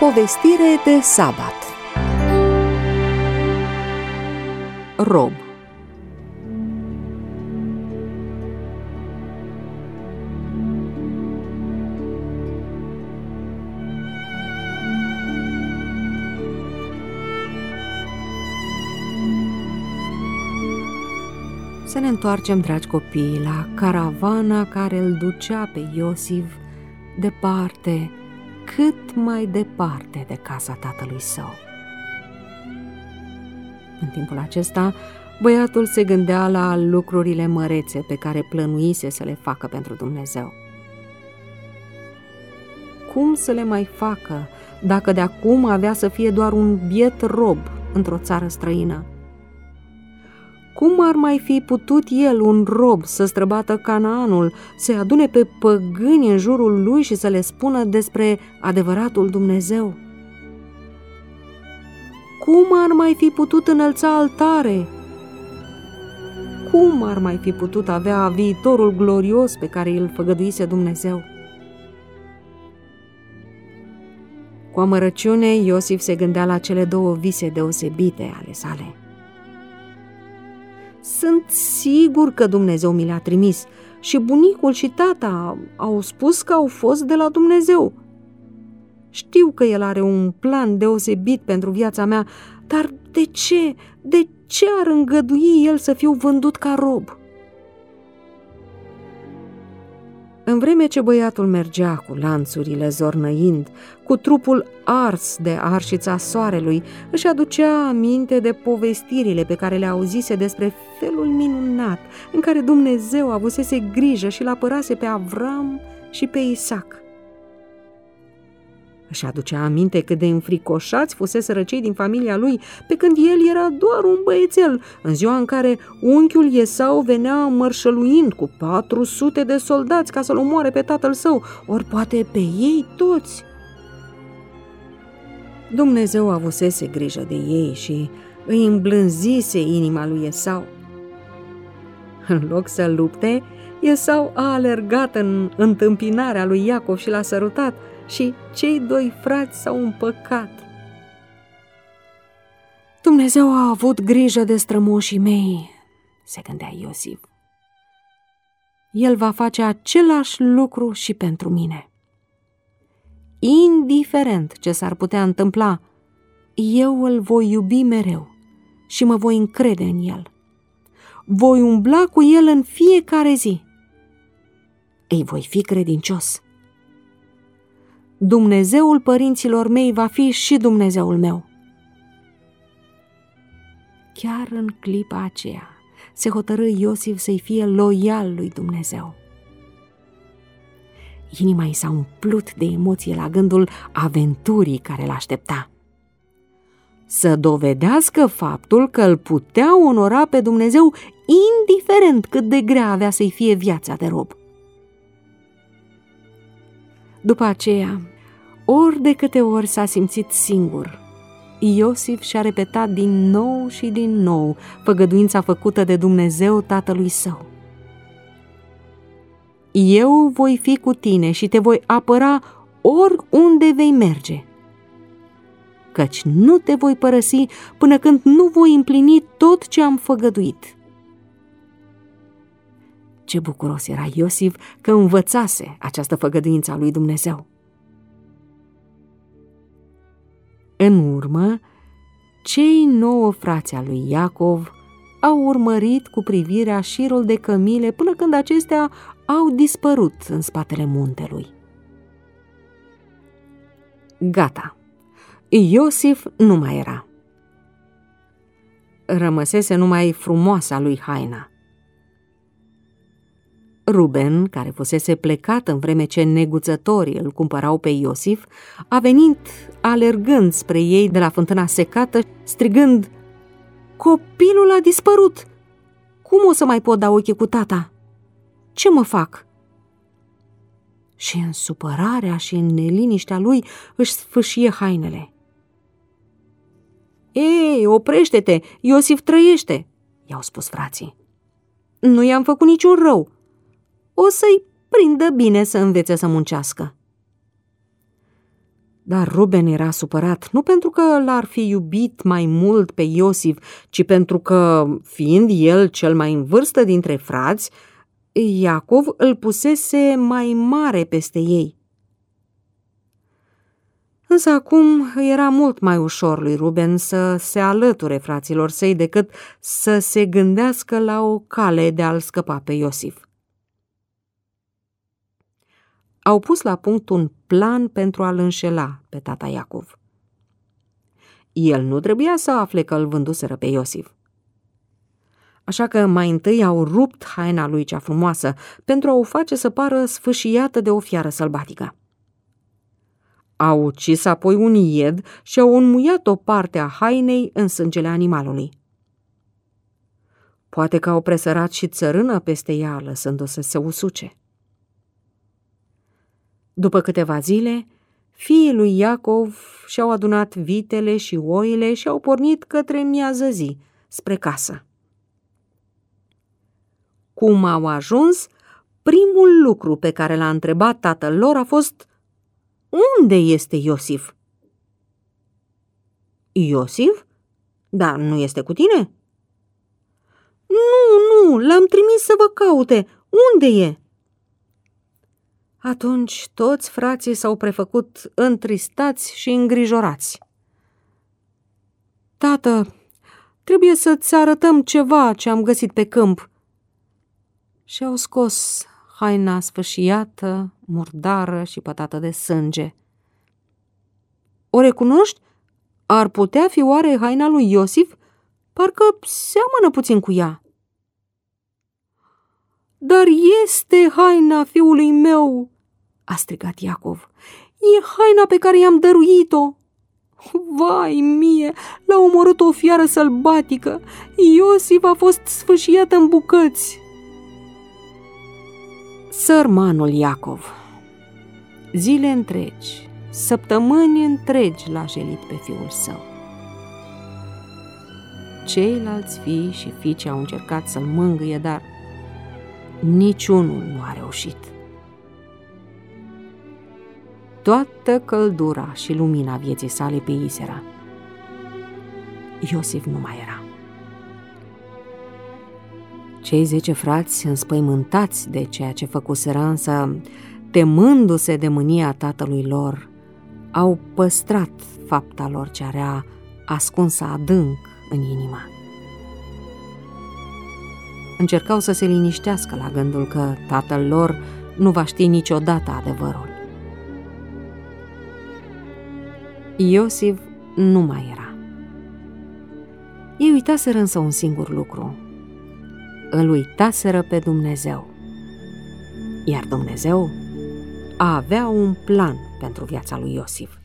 Povestire de sabat. Rob. Să ne întoarcem, dragi copii, la caravana care îl ducea pe Iosif departe, cât mai departe de casa tatălui său. În timpul acesta, băiatul se gândea la lucrurile mărețe pe care plănuise să le facă pentru Dumnezeu. Cum să le mai facă dacă de acum avea să fie doar un biet rob într-o țară străină? Cum ar mai fi putut el, un rob, să străbată Canaanul, să-i adune pe păgâni în jurul lui și să le spună despre adevăratul Dumnezeu? Cum ar mai fi putut înălța altare? Cum ar mai fi putut avea viitorul glorios pe care îl făgăduise Dumnezeu? Cu amărăciune, Iosif se gândea la cele două vise deosebite ale sale. Sunt sigur că Dumnezeu mi le-a trimis și bunicul și tata au spus că au fost de la Dumnezeu. Știu că El are un plan deosebit pentru viața mea, dar de ce? De ce ar îngădui El să fiu vândut ca rob? În vreme ce băiatul mergea cu lanțurile zornăind, cu trupul ars de arșița soarelui, își aducea aminte de povestirile pe care le auzise despre felul minunat în care Dumnezeu avusese grijă și l-apărase pe Avram și pe Isaac. Își aducea aminte cât de înfricoșați fuseseră cei din familia lui, pe când el era doar un băiețel, în ziua în care unchiul Esau venea mărșăluind cu 400 de soldați ca să-l omoare pe tatăl său, ori poate pe ei toți. Dumnezeu avusese grijă de ei și îi îmblânzise inima lui Esau. În loc să lupte, Esau a alergat în întâmpinarea lui Iacov și l-a sărutat, și cei doi frați s-au împăcat. Dumnezeu a avut grijă de strămoșii mei, se gândea Iosif. El va face același lucru și pentru mine. Indiferent ce s-ar putea întâmpla, eu îl voi iubi mereu și mă voi încrede în el. Voi umbla cu el în fiecare zi. Îi voi fi credincios. Dumnezeul părinților mei va fi și Dumnezeul meu. Chiar în clipa aceea se hotărâ Iosif să-i fie loial lui Dumnezeu. Inima i s-a umplut de emoție la gândul aventurii care l-aștepta. Să dovedească faptul că îl putea onora pe Dumnezeu indiferent cât de grea avea să-i fie viața de rob. După aceea, ori de câte ori s-a simțit singur, Iosif și-a repetat din nou și din nou făgăduința făcută de Dumnezeu tatălui său. Eu voi fi cu tine și te voi apăra oriunde vei merge, căci nu te voi părăsi până când nu voi împlini tot ce am făgăduit. Ce bucuros era Iosif că învățase această făgăduință a lui Dumnezeu. În urmă, cei 9 frați al lui Iacov au urmărit cu privirea șirul de cămile până când acestea au dispărut în spatele muntelui. Gata, Iosif nu mai era. Rămăsese numai frumoasa lui haina. Ruben, care fusese plecat în vreme ce neguțătorii îl cumpărau pe Iosif, a venit alergând spre ei de la fântâna secată, strigând: "Copilul a dispărut! Cum o să mai pot da ochii cu tata? Ce mă fac?" Și în supărarea și în neliniștea lui își sfâșie hainele. "Ei, oprește-te! Iosif trăiește!" i-au spus frații. "Nu i-am făcut niciun rău. O să-i prindă bine să învețe să muncească." Dar Ruben era supărat, nu pentru că l-ar fi iubit mai mult pe Iosif, ci pentru că, fiind el cel mai în vârstă dintre frați, Iacov îl pusese mai mare peste ei. Însă acum era mult mai ușor lui Ruben să se alăture fraților săi decât să se gândească la o cale de a-l scăpa pe Iosif. Au pus la punct un plan pentru a-l înșela pe tata Iacov. El nu trebuia să afle că îl vânduseră pe Iosif. Așa că mai întâi au rupt haina lui cea frumoasă pentru a o face să pară sfâșiată de o fiară sălbatică. Au ucis apoi un ied și au înmuiat o parte a hainei în sângele animalului. Poate că au presărat și țărână peste ea, lăsându-o să se usuce. După câteva zile, fiii lui Iacov și-au adunat vitele și oile și au pornit către miază zi, spre casă. Cum au ajuns, primul lucru pe care l-a întrebat tatăl lor a fost: unde este Iosif? Iosif? Dar nu este cu tine? Nu, l-am trimis să vă caute. Unde e? Atunci toți frații s-au prefăcut întristați și îngrijorați. Tată, trebuie să-ți arătăm ceva ce am găsit pe câmp. Și au scos haina sfâșiată, murdară și pătată de sânge. O recunoști? Ar putea fi oare haina lui Iosif? Parcă seamănă puțin cu ea. Dar este haina fiului meu, a strigat Iacov. E haina pe care i-am dăruit-o. Vai mie, l-a omorât o fiară sălbatică. Iosif a fost sfâșiat în bucăți. Sărmanul Iacov. Zile întregi, săptămâni întregi l-a jelit pe fiul său. Ceilalți fii și fiice au încercat să-l mângâie, dar niciunul nu a reușit. Toată căldura și lumina vieții sale pieiseră. Iosif nu mai era. Cei 10 frați, înspăimântați de ceea ce făcuseră, însă temându-se de mânia tatălui lor, au păstrat fapta lor ce era ascunsă adânc în inimă. Încercau să se liniștească la gândul că tatăl lor nu va ști niciodată adevărul. Iosif nu mai era. Ei uitaseră însă un singur lucru. Îl uitaseră pe Dumnezeu. Iar Dumnezeu avea un plan pentru viața lui Iosif.